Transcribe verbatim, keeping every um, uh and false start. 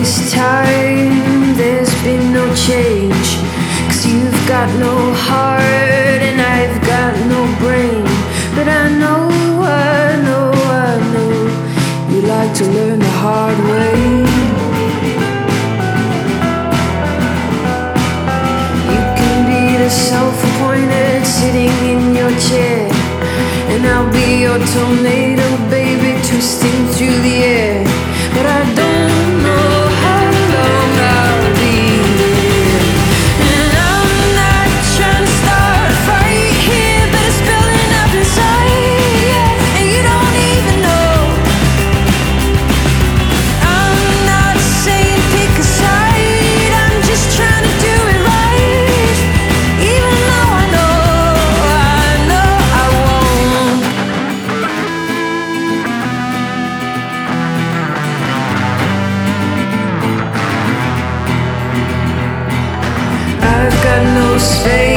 this time there's been no change, 'cause you've got no heart and I've got no brain. But I know, I know, I know you like to learn the hard way. You can be the self-appointed sitting in your chair, and I'll be your tornado, baby, twisting through the air. But I don't know how long I'll be there. And I'm not trying to start a fight here, but it's building up inside, yeah, and you don't even know. I'm not saying pick a side, I'm just trying to do it right, even though I know, I know I won't. I've got no space